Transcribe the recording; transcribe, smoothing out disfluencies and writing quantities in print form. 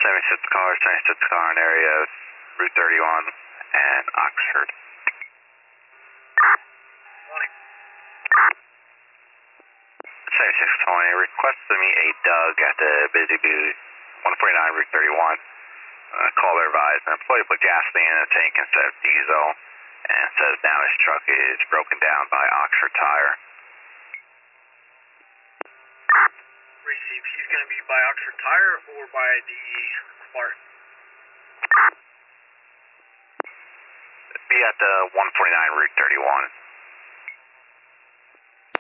76 car in area of Route 31 and Oxford. Morning. 7620, request to meet a Doug at the Busy Bee, 149 Route 31. Caller advised an employee put gasoline in the tank instead of diesel, and says now his truck is broken down by Oxford Tire. Receive, he's going to be by Oxford Tire or by the Spark? Be at the 149 Route 31.